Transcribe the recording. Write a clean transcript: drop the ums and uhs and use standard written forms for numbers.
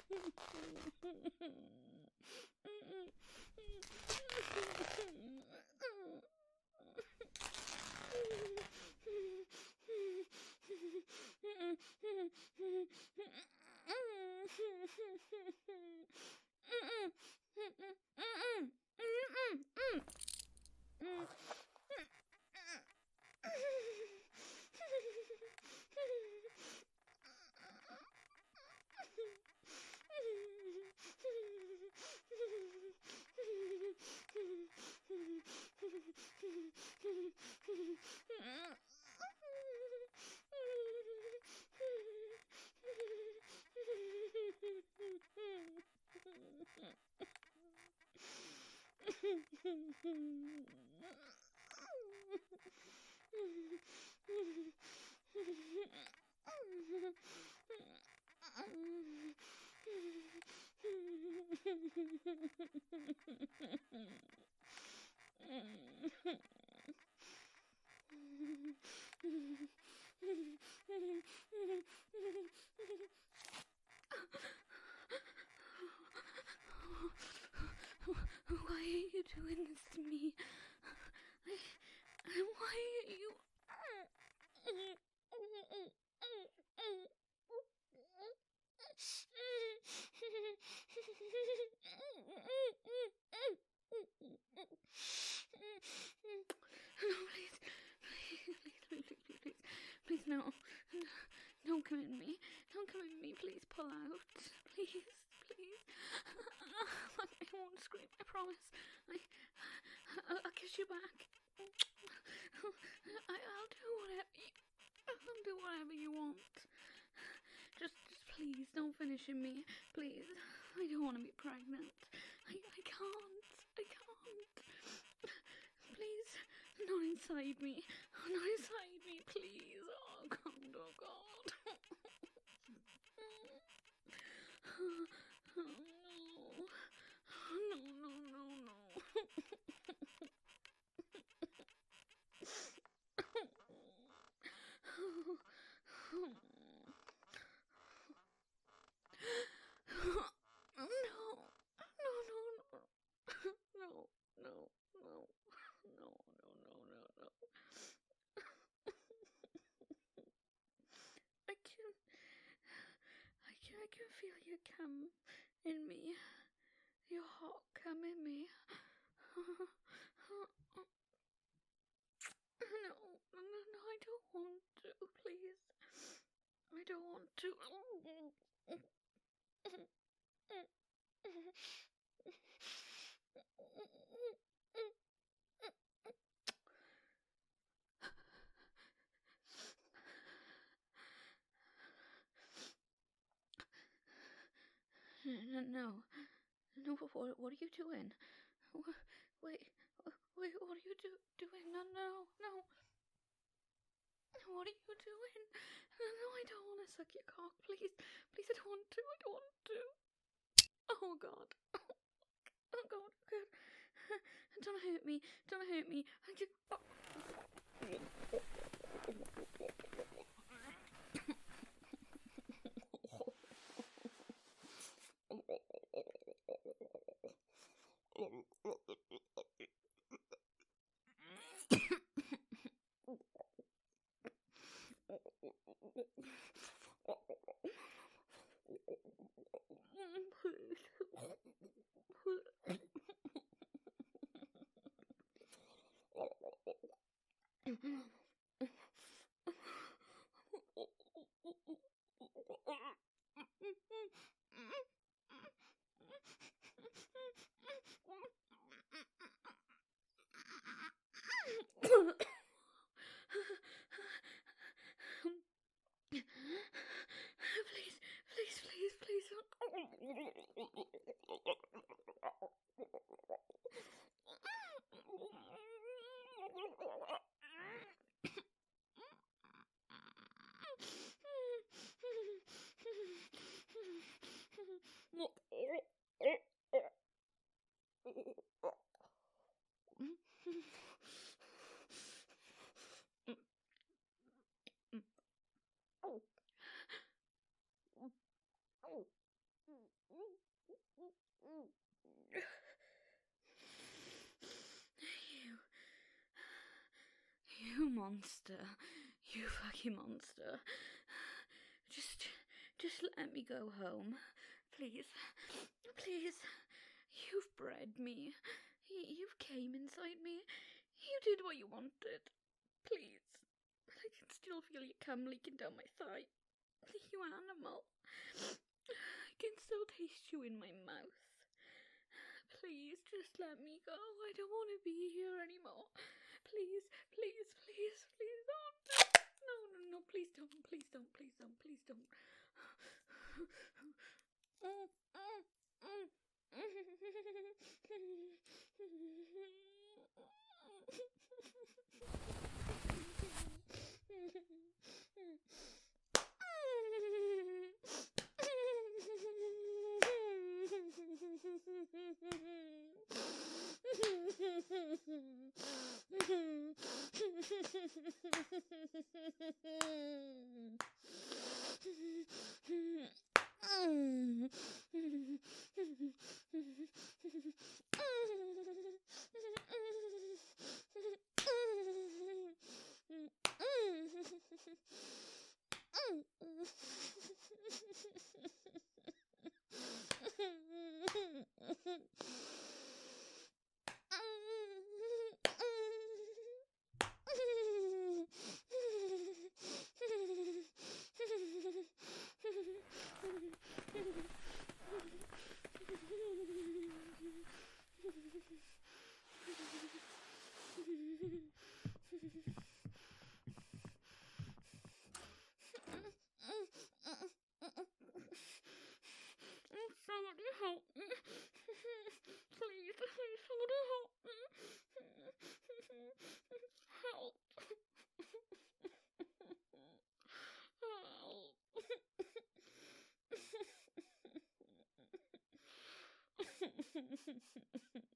Why are you doing this to me? Why are you... No, please, no. Don't commit me. Don't commit me. Please pull out. Please. I won't scream. I promise. I'll kiss you back. I'll do whatever you want. Just please don't finish in me. Please. I don't want to be pregnant. I can't. Please. Not inside me. Please. Oh God. I can feel your cum in me. Your hot cum in me. No, I don't want to, please. I don't want to. No, what are you doing? Wait, what are you doing? No. What are you doing? No, I don't want to suck your cock, please. Please, I don't want to. Oh God. Oh God, good. Don't hurt me. I just... You monster. You fucking monster. Just let me go home. Please. Please. You've bred me. You came inside me. You did what you wanted. Please. I can still feel your cum leaking down my thigh. You animal. I can still taste you in my mouth. Please, just let me go. I don't want to be here anymore. Please, please, please, please don't. No, please don't, please don't, please don't, please don't. Somebody help me. Please, somebody help me. Help. Help.